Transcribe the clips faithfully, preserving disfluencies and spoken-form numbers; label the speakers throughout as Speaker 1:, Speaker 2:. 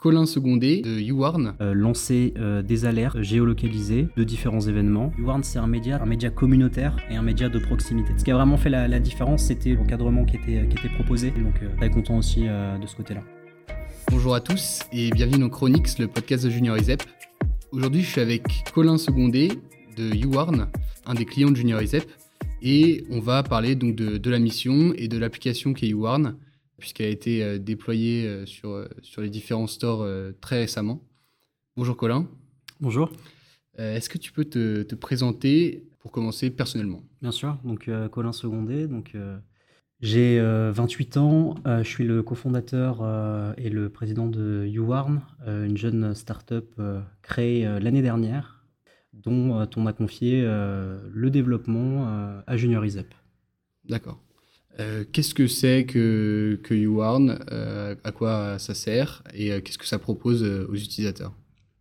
Speaker 1: Colin Secondé de YouWarn.
Speaker 2: Euh, lancer euh, des alertes géolocalisées de différents événements. YouWarn, c'est un média, un média communautaire et un média de proximité. Ce qui a vraiment fait la, la différence, c'était l'encadrement qui était, qui était proposé. Donc, euh, très content aussi euh, de ce côté-là.
Speaker 1: Bonjour à tous et bienvenue dans Chronix, le podcast de Junior ISEP. Aujourd'hui, je suis avec Colin Secondé de YouWarn, un des clients de Junior ISEP, et on va parler donc de, de la mission et de l'application qui est YouWarn, puisqu'elle a été euh, déployée euh, sur, euh, sur les différents stores euh, très récemment. Bonjour Colin.
Speaker 2: Bonjour.
Speaker 1: Euh, est-ce que tu peux te, te présenter pour commencer personnellement ?
Speaker 2: Bien sûr, donc euh, Colin Secondé, donc euh, j'ai euh, vingt-huit ans, euh, je suis le cofondateur euh, et le président de YouWarn, euh, une jeune start-up euh, créée euh, l'année dernière, dont euh, on a confié euh, le développement euh, à Junior ISEP.
Speaker 1: D'accord. Euh, qu'est-ce que c'est que, que YouWarn, euh, à quoi ça sert et euh, qu'est-ce que ça propose euh, aux utilisateurs ?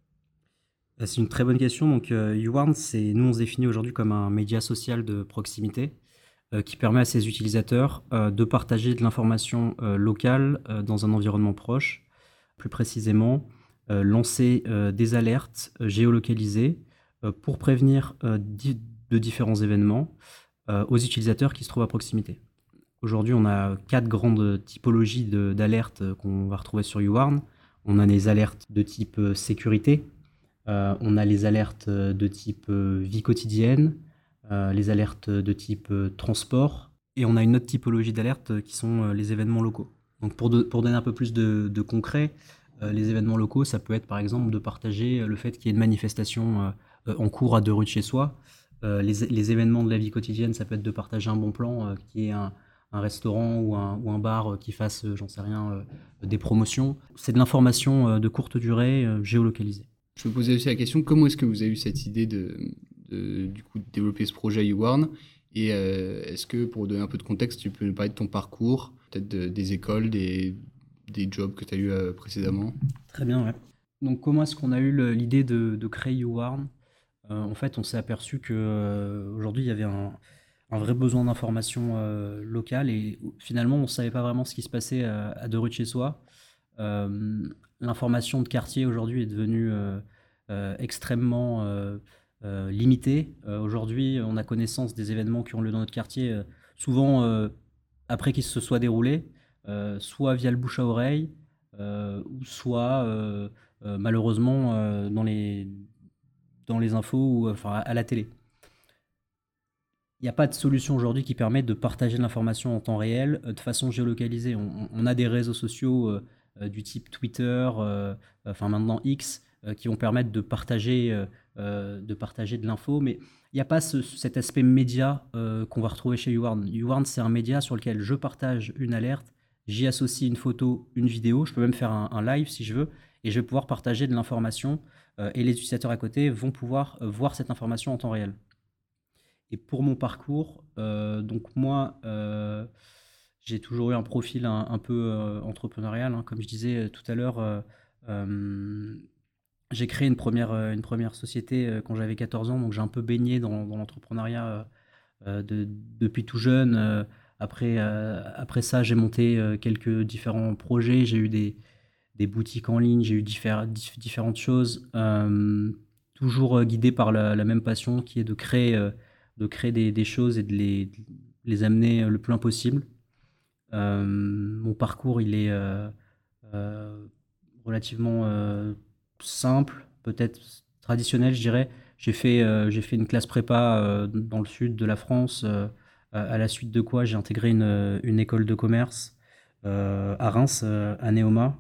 Speaker 2: C'est une très bonne question. Donc, euh, YouWarn, c'est, nous, on se définit aujourd'hui comme un média social de proximité euh, qui permet à ses utilisateurs euh, de partager de l'information euh, locale euh, dans un environnement proche. Plus précisément, euh, lancer euh, des alertes euh, géolocalisées euh, pour prévenir euh, di- de différents événements euh, aux utilisateurs qui se trouvent à proximité. Aujourd'hui, on a quatre grandes typologies de, d'alertes euh, qu'on va retrouver sur YouWarn. On a les alertes de type euh, sécurité. Euh, on a les alertes de type euh, vie quotidienne, euh, les alertes de type euh, transport, et on a une autre typologie d'alertes qui sont euh, les événements locaux. Donc pour, de, pour donner un peu plus de, de concret, euh, les événements locaux, ça peut être par exemple de partager le fait qu'il y ait une manifestation euh, en cours à deux rues de chez soi. Euh, les, les événements de la vie quotidienne, ça peut être de partager un bon plan, euh, qui est un, un restaurant ou un, ou un bar qui fasse, euh, j'en sais rien, euh, des promotions. C'est de l'information euh, de courte durée euh, géolocalisée.
Speaker 1: Je me posais aussi la question, comment est-ce que vous avez eu cette idée de, de, du coup, de développer ce projet YouWarn ? Et euh, est-ce que, pour donner un peu de contexte, tu peux nous parler de ton parcours, peut-être de, des écoles, des, des jobs que tu as eu euh, précédemment ?
Speaker 2: Très bien, ouais. Donc, comment est-ce qu'on a eu le, l'idée de, de créer YouWarn ? euh, En fait, on s'est aperçu qu'aujourd'hui, euh, il y avait un, un vrai besoin d'information euh, locale et finalement, on ne savait pas vraiment ce qui se passait à, à deux rues de chez soi. Euh, l'information de quartier aujourd'hui est devenue euh, euh, extrêmement euh, euh, limitée. Euh, aujourd'hui, on a connaissance des événements qui ont lieu dans notre quartier, euh, souvent euh, après qu'ils se soient déroulés, euh, soit via le bouche à oreille, euh, ou soit euh, euh, malheureusement euh, dans, les, dans les infos ou enfin, à la télé. Il n'y a pas de solution aujourd'hui qui permette de partager de l'information en temps réel euh, de façon géolocalisée. On, on a des réseaux sociaux euh, euh, du type Twitter, euh, enfin maintenant X, euh, qui vont permettre de partager, euh, euh, de, partager de l'info, mais il n'y a pas ce, cet aspect média euh, qu'on va retrouver chez YouWarn. YouWarn, c'est un média sur lequel je partage une alerte, j'y associe une photo, une vidéo, je peux même faire un, un live si je veux, et je vais pouvoir partager de l'information, euh, et les utilisateurs à côté vont pouvoir euh, voir cette information en temps réel. Et pour mon parcours, euh, donc moi, euh, j'ai toujours eu un profil un, un peu euh, entrepreneurial, hein. Comme je disais tout à l'heure, euh, euh, j'ai créé une première, euh, une première société euh, quand j'avais quatorze ans, donc j'ai un peu baigné dans, dans l'entrepreneuriat euh, de, depuis tout jeune. Euh, après, euh, après ça, j'ai monté euh, quelques différents projets, j'ai eu des, des boutiques en ligne, j'ai eu diffère, dif, différentes choses, euh, toujours euh, guidé par la, la même passion qui est de créer, euh, de créer des, des choses et de les, de les amener le plus loin possible. Euh, mon parcours, il est euh, euh, relativement euh, simple, peut-être traditionnel, je dirais. J'ai fait, euh, j'ai fait une classe prépa euh, dans le sud de la France, euh, à la suite de quoi j'ai intégré une, une école de commerce euh, à Reims, euh, à Neoma.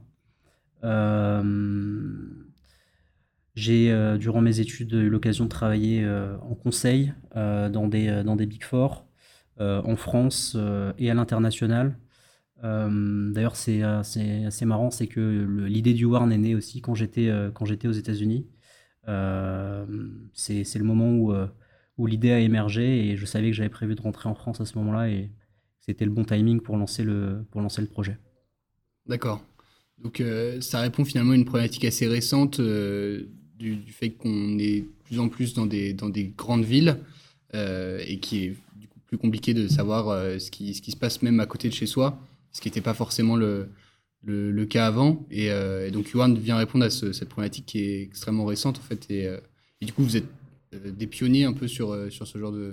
Speaker 2: Euh, j'ai, euh, durant mes études, eu l'occasion de travailler euh, en conseil euh, dans des, euh, dans des Big Four, euh, en France euh, et à l'international. Euh, d'ailleurs, c'est, euh, c'est assez marrant, c'est que le, l'idée du YouWarn est née aussi quand j'étais, euh, quand j'étais aux États-Unis. Euh, c'est, c'est le moment où, euh, où l'idée a émergé et je savais que j'avais prévu de rentrer en France à ce moment-là et c'était le bon timing pour lancer le, pour lancer le projet.
Speaker 1: D'accord. Donc euh, ça répond finalement à une problématique assez récente euh, du, du fait qu'on est de plus en plus dans des, dans des grandes villes euh, et qui est du coup plus compliqué de savoir euh, ce qui, ce qui se passe même à côté de chez soi, ce qui n'était pas forcément le, le, le cas avant. Et, euh, et donc YouWarn vient répondre à ce, cette problématique qui est extrêmement récente en fait. Et, euh, et du coup, vous êtes euh, des pionniers un peu sur, euh, sur ce genre de,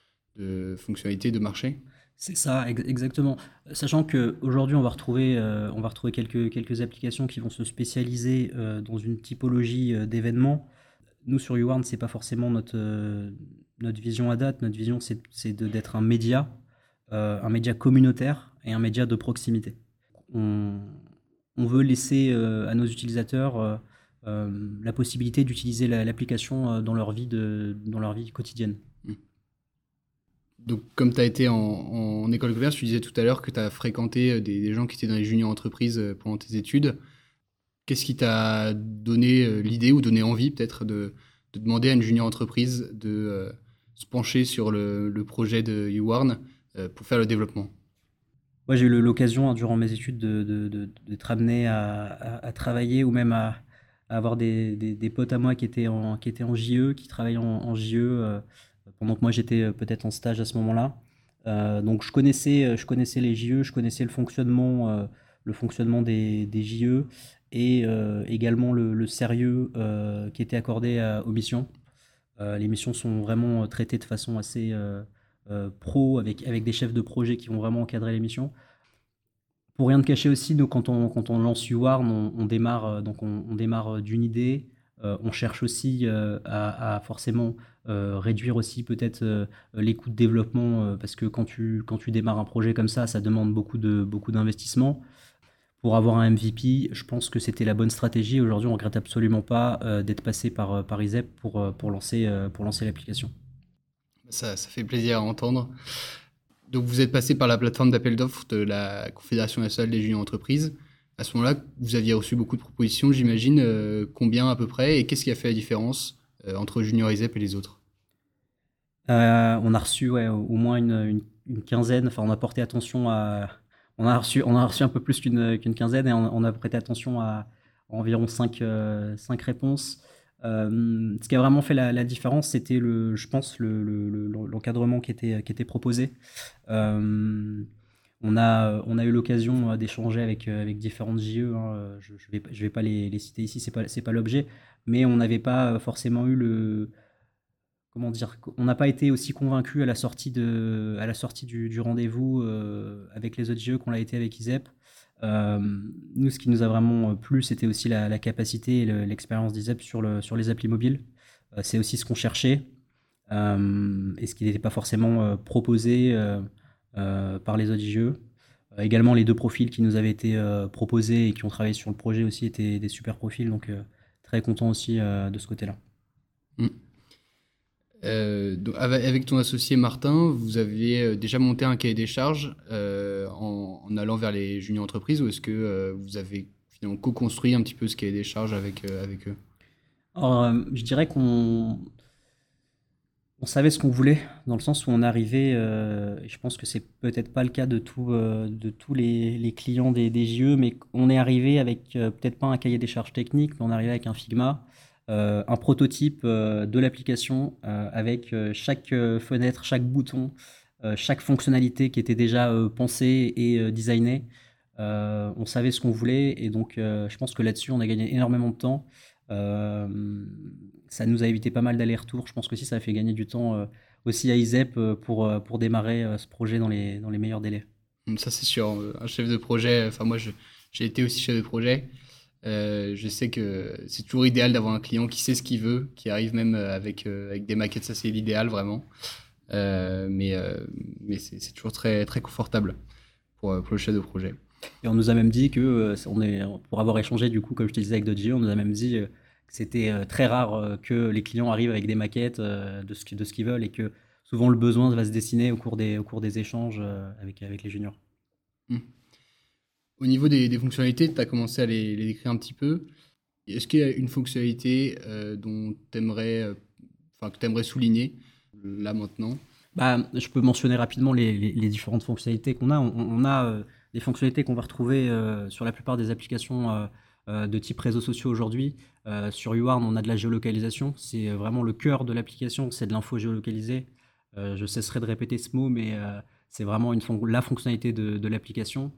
Speaker 1: de fonctionnalités de marché.
Speaker 2: C'est ça, ex- exactement. Sachant qu'aujourd'hui, on va retrouver, euh, on va retrouver quelques, quelques applications qui vont se spécialiser euh, dans une typologie euh, d'événements. Nous, sur YouWarn, c'est pas forcément notre, euh, notre vision à date. Notre vision, c'est c'est de- d'être un média, euh, un média communautaire et un média de proximité. On, on veut laisser euh, à nos utilisateurs euh, euh, la possibilité d'utiliser la- l'application euh, dans leur vie de, dans leur vie quotidienne.
Speaker 1: Mm. Donc, comme tu as été en, en école de commerce, tu disais tout à l'heure que tu as fréquenté des, des gens qui étaient dans les juniors entreprises euh, pendant tes études. Qu'est-ce qui t'a donné euh, l'idée ou donné envie peut-être de, de demander à une junior entreprise de euh, se pencher sur le, le projet de YouWarn euh, pour faire le développement?
Speaker 2: Moi, j'ai eu l'occasion, hein, durant mes études, de, de- de- d'être amené à, à- à travailler ou même à, à avoir des, des- des potes à moi qui étaient en, qui étaient en J E, qui travaillaient en, en J E, euh, pendant que moi j'étais euh, peut-être en stage à ce moment-là. Euh, donc je connaissais, euh, je connaissais les J E, je connaissais le fonctionnement, euh, le fonctionnement des, des J E et euh, également le, le sérieux euh, qui était accordé à- aux missions. Euh, les missions sont vraiment euh, traitées de façon assez euh, euh, pro, avec, avec des chefs de projet qui vont vraiment encadrer les missions. Pour rien te cacher aussi, nous, quand on, quand on lance YouWarn, on, on démarre, euh, donc on, on démarre euh, d'une idée. Euh, on cherche aussi euh, à, à forcément euh, réduire aussi peut-être euh, les coûts de développement, euh, parce que quand tu, quand tu démarres un projet comme ça, ça demande beaucoup de, beaucoup d'investissement. Pour avoir un M V P, je pense que c'était la bonne stratégie. Aujourd'hui, on ne regrette absolument pas euh, d'être passé par, euh, par ISEP pour, euh, pour lancer, euh, pour lancer l'application.
Speaker 1: Ça, ça fait plaisir à entendre. Donc, vous êtes passé par la plateforme d'appel d'offres de la Confédération nationale des juniors entreprises. À ce moment-là, vous aviez reçu beaucoup de propositions, j'imagine. Euh, combien à peu près? Et qu'est-ce qui a fait la différence euh, entre Junior ISEP et les autres?
Speaker 2: Euh, on a reçu, ouais, au au moins une, une- une quinzaine. Enfin, on a porté attention à. On a reçu, on a reçu un peu plus qu'une qu'une quinzaine et on, on a prêté attention à, environ cinq, euh, cinq réponses. Euh, ce qui a vraiment fait la, la différence, c'était le, je pense, le, le- le- l'encadrement qui était, qui était proposé. Euh, on a, on a eu l'occasion euh, d'échanger avec, euh, avec différentes J E, hein. Je ne vais, je vais pas les, les citer ici, c'est pas, c'est pas l'objet, mais on n'avait pas forcément eu le, comment dire, on n'a pas été aussi convaincu à la sortie de, à la sortie du, du rendez-vous euh, avec les autres J E qu'on l'a été avec ISEP. Euh, Nous, ce qui nous a vraiment plu, c'était aussi la, la capacité et le- l'expérience d'ISEP sur, le, sur les applis mobiles. Euh, c'est aussi ce qu'on cherchait euh, et ce qui n'était pas forcément euh, proposé euh, euh, par les autres J E. Euh, également, les deux profils qui nous avaient été euh, proposés et qui ont travaillé sur le projet aussi étaient des super profils, donc euh, très content aussi euh, de ce côté-là.
Speaker 1: Mm. Euh, donc, ave- avec ton associé Martin, vous avez euh, déjà monté un cahier des charges euh, en, en allant vers les juniors entreprises ou est-ce que euh, vous avez finalement co-construit un petit peu ce cahier des charges avec, euh, avec eux?
Speaker 2: Alors, euh, je dirais qu'on on savait ce qu'on voulait, dans le sens où on arrivait, euh, et je pense que c'est peut-être pas le cas de, tout, euh, de tous les, les clients des, des J E, mais on est arrivé avec euh, peut-être pas un cahier des charges technique, mais on est arrivé avec un Figma, euh, un prototype euh, de l'application euh, avec euh, chaque euh, fenêtre, chaque bouton, euh, chaque fonctionnalité qui était déjà euh, pensée et euh, designée. Euh, on savait ce qu'on voulait, et donc euh, je pense que là-dessus, on a gagné énormément de temps. Euh, Ça nous a évité pas mal d'allers-retours. Je pense que si ça a fait gagner du temps euh, aussi à ISEP euh, pour, euh, pour démarrer euh, ce projet dans les, dans les meilleurs délais.
Speaker 1: Mm, ça c'est sûr, euh, un chef de projet, enfin moi je- j'ai été aussi chef de projet. Euh, je sais que c'est toujours idéal d'avoir un client qui sait ce qu'il veut, qui arrive même euh, avec, euh, avec des maquettes, ça c'est l'idéal vraiment. Euh, mais euh, mais c'est c'est toujours très, très confortable pour, euh, pour le chef de projet.
Speaker 2: Et on nous a même dit que, euh, on est, pour avoir échangé, du coup, comme je te disais avec d'autres J E, on nous a même dit euh, que c'était euh, très rare euh, que les clients arrivent avec des maquettes euh, de ce, qui- de ce qu'ils veulent et que souvent le besoin va se dessiner au cours des, au cours des échanges euh, avec, avec les juniors.
Speaker 1: Mm. Au niveau des, des fonctionnalités, tu as commencé à les, les décrire un petit peu. Est-ce qu'il y a une fonctionnalité euh, dont t'aimerais, euh, enfin, que tu aimerais souligner là maintenant?
Speaker 2: Bah, je peux mentionner rapidement les, les- les différentes fonctionnalités qu'on a. On, on a euh, des fonctionnalités qu'on va retrouver euh, sur la plupart des applications euh, euh, de type réseaux sociaux aujourd'hui. Euh, sur YouWarn, on a de la géolocalisation. C'est euh, vraiment le cœur de l'application, c'est de l'info géolocalisée. Euh, je cesserai de répéter ce mot, mais euh, c'est vraiment une fon- la fonctionnalité de, de l'application.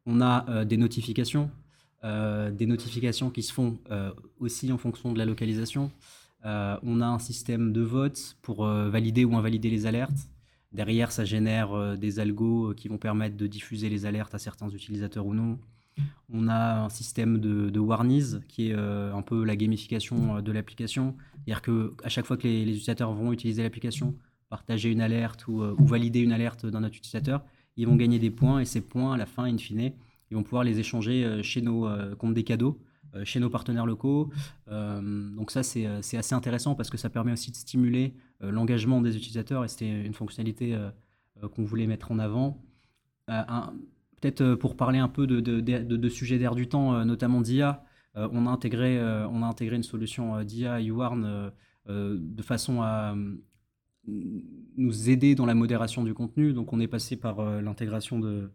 Speaker 2: On a euh, des notifications, euh, des notifications qui se font euh, aussi en fonction de la localisation. Euh, on a un système de vote pour euh, valider ou invalider les alertes. Derrière, ça génère euh, des algos qui vont permettre de diffuser les alertes à certains utilisateurs ou non. On a un système de, de warnies qui est euh, un peu la gamification euh, de l'application. C'est-à-dire qu'à chaque fois que les, les utilisateurs vont utiliser l'application, partager une alerte ou, euh, ou valider une alerte d'un autre utilisateur, ils vont gagner des points et ces points, à la fin, in fine, ils vont pouvoir les échanger euh, chez nos, euh, contre des cadeaux, euh, chez nos partenaires locaux. Euh, donc ça, c'est, c'est assez intéressant parce que ça permet aussi de stimuler euh, l'engagement des utilisateurs et c'était une fonctionnalité euh, euh, qu'on voulait mettre en avant. Euh, un, Peut-être pour parler un peu de, de, de, de sujets d'air du temps, notamment d'I A, euh, on, a intégré, euh, on a intégré une solution d'I A à YouWarn euh, euh, de façon à euh, nous aider dans la modération du contenu. Donc on est passé par euh, l'intégration de,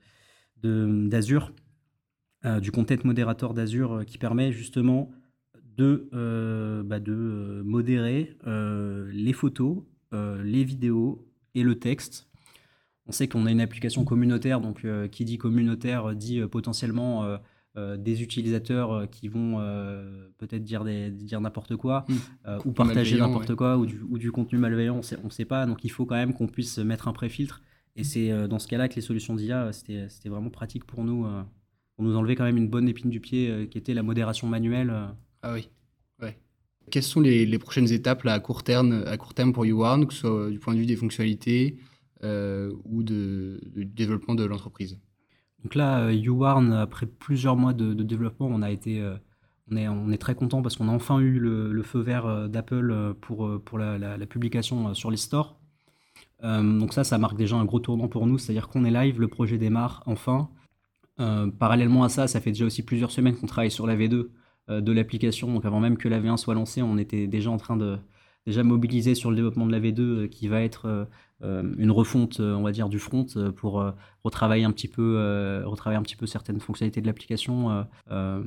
Speaker 2: de, d'Azure, euh, du Content Moderator d'Azure euh, qui permet justement de, euh, bah de euh, modérer euh, les photos, euh, les vidéos et le texte. On sait qu'on a une application communautaire, donc euh, qui dit communautaire dit euh, potentiellement euh, euh, des utilisateurs euh, qui vont euh, peut-être dire, des, dire n'importe quoi mmh. euh, ou partager n'importe ouais. quoi ou du, ou du contenu malveillant, on ne sait pas. Donc il faut quand même qu'on puisse mettre un pré-filtre. Et c'est euh, dans ce cas-là que les solutions d'I A, c'était, c'était vraiment pratique pour nous, euh, pour nous enlever quand même une bonne épine du pied euh, qui était la modération manuelle. Euh.
Speaker 1: Ah oui, ouais. Quelles sont les, les prochaines étapes là, à, court terme, à court terme pour YouWarn, que ce soit du point de vue des fonctionnalités Euh, ou de, de développement de l'entreprise?
Speaker 2: Donc là, euh, YouWarn, après plusieurs mois de, de développement, on a été, euh, on est, on est très content parce qu'on a enfin eu le, le feu vert euh, d'Apple euh, pour, euh, pour la, la, la publication euh, sur les stores. Euh, donc ça, ça marque déjà un gros tournant pour nous, c'est-à-dire qu'on est live, le projet démarre enfin. Euh, parallèlement à ça, ça fait déjà aussi plusieurs semaines qu'on travaille sur la V deux euh, de l'application. Donc avant même que la V un soit lancée, on était déjà en train de déjà mobilisé sur le développement de la V deux euh, qui va être euh, une refonte, euh, on va dire, du front euh, pour euh, retravailler un petit peu, euh, retravailler un petit peu certaines fonctionnalités de l'application. Euh, euh,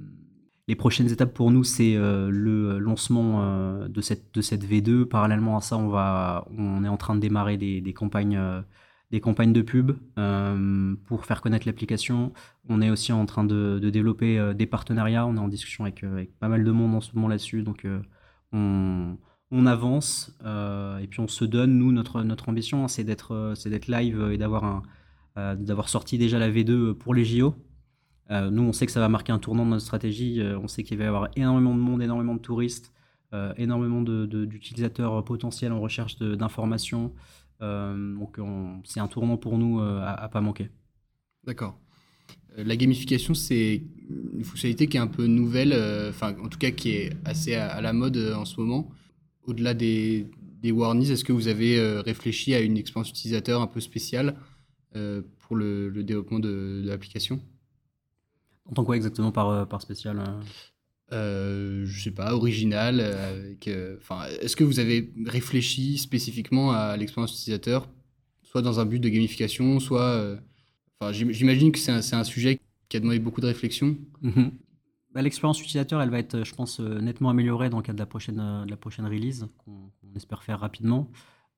Speaker 2: les prochaines étapes pour nous, c'est euh, le lancement euh, de cette de cette V deux. Parallèlement à ça, on va, on est en train de démarrer des, des campagnes. Euh, des campagnes de pub euh, pour faire connaître l'application. On est aussi en train de, de développer euh, des partenariats. On est en discussion avec, euh, avec pas mal de monde en ce moment là-dessus. Donc, euh, on, on avance euh, et puis on se donne, nous, notre, notre ambition, hein, c'est, d'être, euh, c'est d'être live et d'avoir, un, euh, d'avoir sorti déjà la V deux pour les J O. Euh, nous, on sait que ça va marquer un tournant de notre stratégie. Euh, on sait qu'il va y avoir énormément de monde, énormément de touristes, euh, énormément de, de, d'utilisateurs potentiels en recherche de, d'informations. Euh, donc on, c'est un tournant pour nous euh, à, à pas manquer.
Speaker 1: D'accord. Euh, la gamification, c'est une fonctionnalité qui est un peu nouvelle, enfin euh, en tout cas qui est assez à, à la mode euh, en ce moment. Au-delà des, des warnies, est-ce que vous avez euh, réfléchi à une expérience utilisateur un peu spéciale euh, pour le, le développement de, de l'application?
Speaker 2: En tant quoi exactement par, par spécial euh...
Speaker 1: Euh, je sais pas, original. Avec, euh, est-ce que vous avez réfléchi spécifiquement à l'expérience utilisateur, soit dans un but de gamification, soit... Euh, j'imagine que c'est un, c'est un sujet qui a demandé beaucoup de réflexion.
Speaker 2: Mm-hmm. Bah, l'expérience utilisateur, elle va être, je pense, nettement améliorée dans le cadre de la prochaine, de la prochaine release, qu'on, qu'on espère faire rapidement.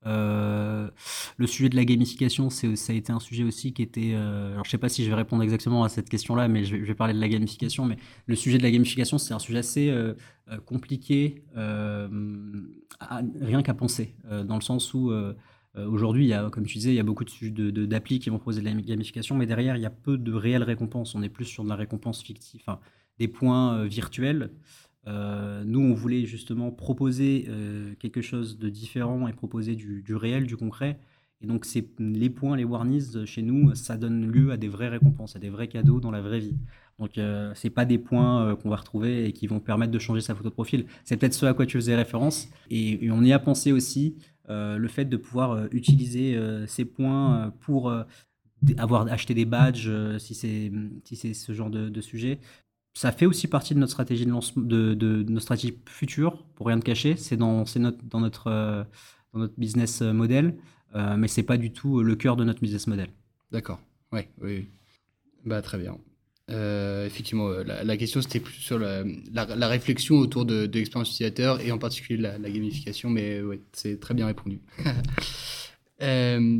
Speaker 2: Euh, le sujet de la gamification, c'est, ça a été un sujet aussi qui était... Euh, alors je sais pas si je vais répondre exactement à cette question-là, mais je vais, je vais parler de la gamification. Mais le sujet de la gamification, c'est un sujet assez euh, compliqué, euh, à, rien qu'à penser, euh, dans le sens où euh, aujourd'hui, il y a, comme tu disais, il y a beaucoup de, de, de, d'applis qui vont proposer de la gamification, mais derrière, il y a peu de réelles récompenses. On est plus sur de la récompense fictive, enfin, des points euh, virtuels. Euh, nous, on voulait justement proposer euh, quelque chose de différent et proposer du, du réel, du concret. Et donc, c'est, les points, les warnies, chez nous, ça donne lieu à des vraies récompenses, à des vrais cadeaux dans la vraie vie. Donc, euh, ce n'est pas des points euh, qu'on va retrouver et qui vont permettre de changer sa photo de profil. C'est peut-être ce à quoi tu faisais référence. Et, et on y a pensé aussi, euh, le fait de pouvoir euh, utiliser euh, ces points euh, pour euh, avoir acheté des badges, euh, si, c'est, si c'est ce genre de, de sujet. Ça fait aussi partie de notre stratégie de lancement, de, de, de notre stratégie future, pour rien te cacher. C'est dans, c'est notre, dans, notre, euh, dans notre business model, euh, mais c'est pas du tout le cœur de notre business model.
Speaker 1: D'accord. Ouais, oui, oui. Bah, très bien. Euh, effectivement, la, la question c'était plus sur la, la, la réflexion autour de, de l'expérience utilisateur et en particulier la, la gamification, mais ouais, c'est très bien répondu. euh,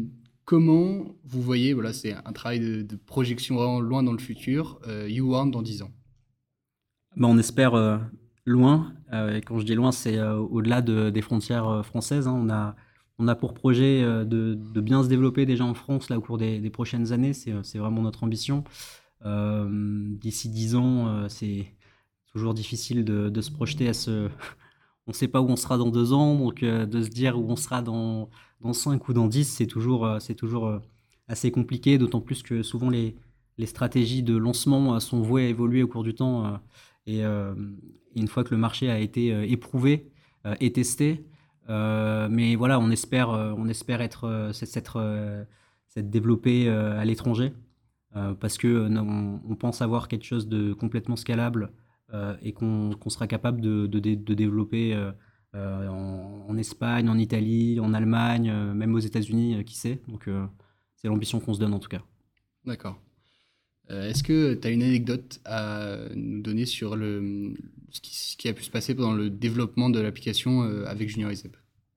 Speaker 1: comment vous voyez, voilà, c'est un travail de, de projection vraiment loin dans le futur, euh, YouWarn dans dix ans?
Speaker 2: Bah, on espère euh, loin. Euh, et quand je dis loin, c'est euh, au-delà de- des frontières euh, françaises, hein. On a, on a pour projet euh, de, de bien se développer déjà en France là, au cours des, des prochaines années. C'est, euh, c'est vraiment notre ambition. Euh, D'ici dix ans, euh, c'est toujours difficile de, de se projeter à ce. On ne sait pas où on sera dans deux ans, donc euh, de se dire où on sera dans, dans cinq ou dans dix, c'est toujours, euh, c'est toujours euh, assez compliqué, d'autant plus que souvent les, les stratégies de lancement euh, sont vouées à évoluer au cours du temps. Euh, et, euh, et une fois que le marché a été euh, éprouvé euh, et testé, euh, mais voilà, on espère, euh, on espère être, euh, s'être, euh, s'être développé euh, à l'étranger euh, parce que euh, on, on pense avoir quelque chose de complètement scalable euh, et qu'on qu'on sera capable de, de, dé- de développer euh, euh, en, en Espagne, en Italie, en Allemagne, euh, même aux États-Unis, euh, qui sait. Donc euh, c'est l'ambition qu'on se donne en tout cas.
Speaker 1: D'accord. Euh, est-ce que tu as une anecdote à nous donner sur le, ce qui, ce qui a pu se passer pendant le développement de l'application euh, avec Junior Isep?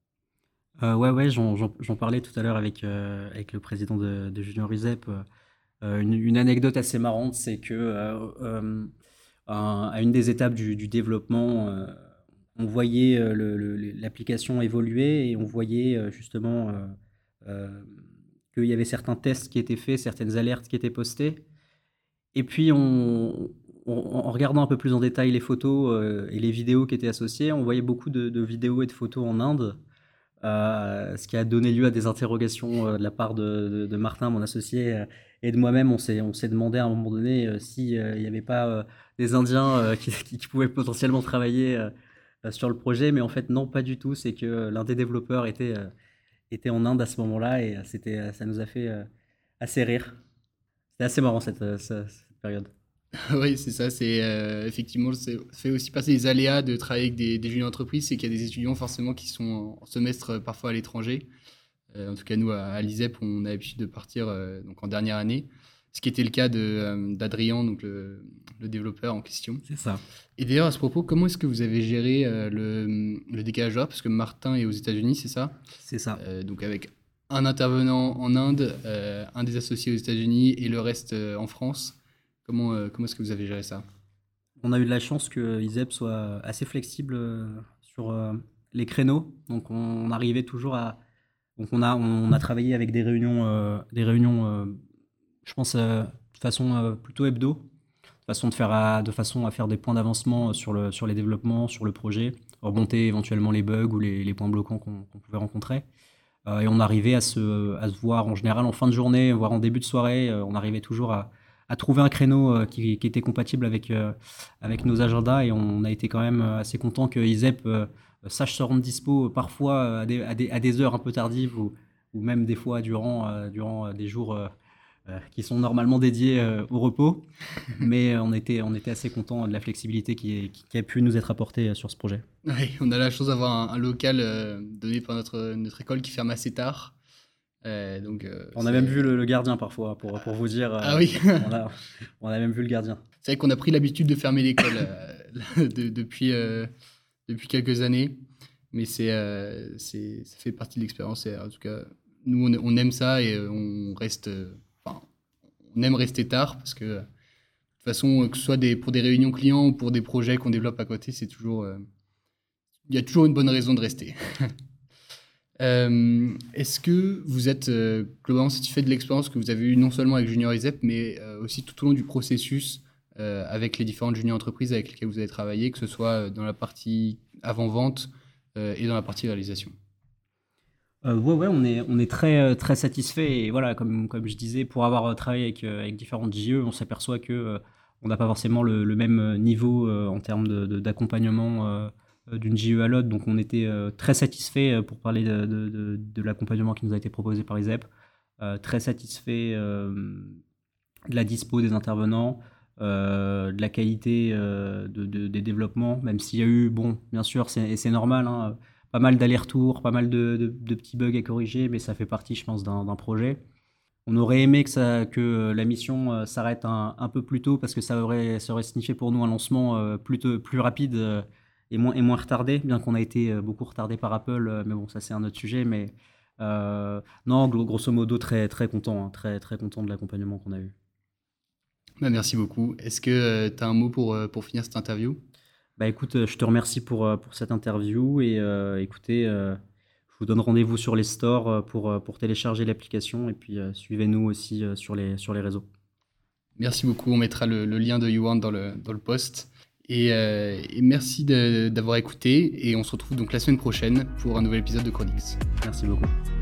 Speaker 2: Euh, ouais, ouais, j'en j'en- j'en parlais tout à l'heure avec, euh, avec le président de, de Junior Uzep. Euh, une, une anecdote assez marrante, c'est que euh, euh, à à une des étapes du, du développement, euh, on voyait euh, le- le- l'application évoluer et on voyait euh, justement euh, euh, qu'il y avait certains tests qui étaient faits, certaines alertes qui étaient postées. Et puis, on, on- en regardant un peu plus en détail les photos euh, et les vidéos qui étaient associées, on voyait beaucoup de, de vidéos et de photos en Inde, euh, ce qui a donné lieu à des interrogations euh, de la part de, de- de Martin, mon associé, euh, et de moi-même. On s'est, on s'est demandé à un moment donné euh, si euh, il n'y avait pas euh, des Indiens euh, qui, qui- qui pouvaient potentiellement travailler euh, euh, sur le projet, mais en fait non, pas du tout. C'est que euh, l'un des développeurs était, euh, était en Inde à ce moment-là et euh, c'était, euh, ça nous a fait euh, assez rire. C'était assez marrant cette, euh, ce- cette période.
Speaker 1: Oui, c'est ça. C'est euh, effectivement, c'est ça fait aussi passer les aléas de travailler avec des, des juniors entreprises, c'est qu'il y a des étudiants forcément qui sont en semestre euh, parfois à l'étranger. Euh, en tout cas, nous à, à l'I S E P, on a l'habitude de partir euh, donc en dernière année, ce qui était le cas de, euh, d'Adrien, donc le, le développeur en question.
Speaker 2: C'est ça.
Speaker 1: Et d'ailleurs, à ce propos, comment est-ce que vous avez géré euh, le, le décalage horaire? Parce que Martin est aux États-Unis, c'est ça?
Speaker 2: C'est ça.
Speaker 1: Euh, donc avec un intervenant en Inde, euh, un des associés aux États-Unis et le reste euh, en France. Comment, euh, comment est-ce que vous avez géré ça?
Speaker 2: On a eu de la chance que Isep soit assez flexible euh, sur euh, les créneaux. Donc on arrivait toujours à. Donc on a, on a travaillé avec des réunions, euh, des réunions euh, je pense, euh, de façon euh, plutôt hebdo, de façon, de, faire à, de façon à faire des points d'avancement sur, le, sur les développements, sur le projet, remonter éventuellement les bugs ou les, les points bloquants qu'on qu'on pouvait rencontrer. Euh, et on arrivait à se, à se voir en général en fin de journée, voire en début de soirée. Euh, on arrivait toujours à, à trouver un créneau euh, qui, qui était compatible avec, euh, avec nos agendas. Et on a été quand même euh, assez content que Isep euh, sache se rendre dispo euh, parfois euh, à des, à des, à des heures un peu tardives ou, ou même des fois durant, euh, durant euh, des jours euh, euh, qui sont normalement dédiés euh, au repos. Mais euh, on était, on était assez content de la flexibilité qui, est- qui, qui a pu nous être apportée euh, sur ce projet.
Speaker 1: Oui, on a la chance d'avoir un, un local euh, donné par notre, notre école qui ferme assez tard. Euh, donc, euh,
Speaker 2: On a même vu
Speaker 1: c'est...
Speaker 2: le, le gardien parfois, pour, pour vous dire.
Speaker 1: Ah
Speaker 2: euh,
Speaker 1: oui,
Speaker 2: on a, on a même vu le gardien.
Speaker 1: c'est vrai qu'on a pris l'habitude de fermer l'école euh, de- depuis, euh, depuis quelques années. Mais c'est, euh, c'est, ça fait partie de l'expérience. Et, en tout cas, nous, on, on aime ça et euh, on reste... euh, Enfin, on aime rester tard parce que, de toute façon, que ce soit des, pour des réunions clients ou pour des projets qu'on développe à côté, c'est toujours... euh, il y a toujours une bonne raison de rester. Euh, est-ce que vous êtes euh, globalement satisfait de l'expérience que vous avez eue non seulement avec Junior Isep, mais euh, aussi tout au long du processus euh, avec les différentes junior entreprises avec lesquelles vous avez travaillé, que ce soit euh, dans la partie avant-vente euh, et dans la partie réalisation?
Speaker 2: Euh, ouais, ouais, on est, on est très, euh, très satisfait. Et voilà, comme, comme je disais, pour avoir euh, travaillé avec, euh, avec différentes J E, on s'aperçoit que euh, on n'a pas forcément le, le même euh, niveau euh, en termes de, de- d'accompagnement euh, euh, d'une J E à l'autre. Donc, on était euh, très satisfait euh, pour parler de, de- de- de l'accompagnement qui nous a été proposé par ISEP. Euh, très satisfait euh, de la dispo des intervenants, euh, de la qualité euh, de, de- des développements, même s'il y a eu, bon, bien sûr, c'est, et c'est normal, hein, pas mal d'allers-retours, pas mal de, de- de petits bugs à corriger, mais ça fait partie, je pense, d'un, d'un projet. On aurait aimé que, ça, que la mission euh, s'arrête un, un peu plus tôt parce que ça aurait, ça aurait signifié pour nous un lancement euh, plus, tôt- plus rapide euh, et, moins, et moins retardé, bien qu'on a été euh, beaucoup retardé par Apple, euh, mais bon, ça c'est un autre sujet. Mais Euh, non, gro- grosso modo, très, très content, hein, très, très content de l'accompagnement qu'on a eu.
Speaker 1: Bah, merci beaucoup. Est-ce que tu as un mot pour, euh, pour finir cette interview?
Speaker 2: Bah écoute, euh, je te remercie pour, euh, pour cette interview et euh, écoutez, euh, je vous donne rendez-vous sur les stores euh, pour, euh, pour télécharger l'application et puis euh, suivez-nous aussi euh, sur les, sur les réseaux.
Speaker 1: Merci beaucoup. On mettra le, le lien de YouWarn dans le, dans le post. Et, euh, et merci de- d'avoir écouté. Et on se retrouve donc la semaine prochaine pour un nouvel épisode de Chronix.
Speaker 2: Merci beaucoup.